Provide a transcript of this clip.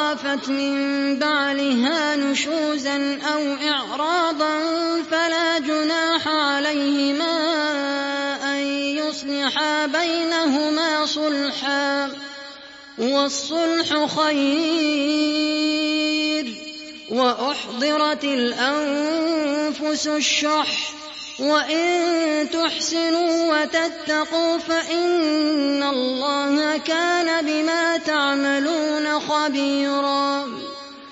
خافت من بعلها نشوزا أو إعراضا فلا جناح عليهما أن يصلحا بينهما صلحا، والصلح خير. وأحضرت الأنفس الشح، وإن تحسنوا وتتقوا فإن الله كان بما تعملون خبيرا.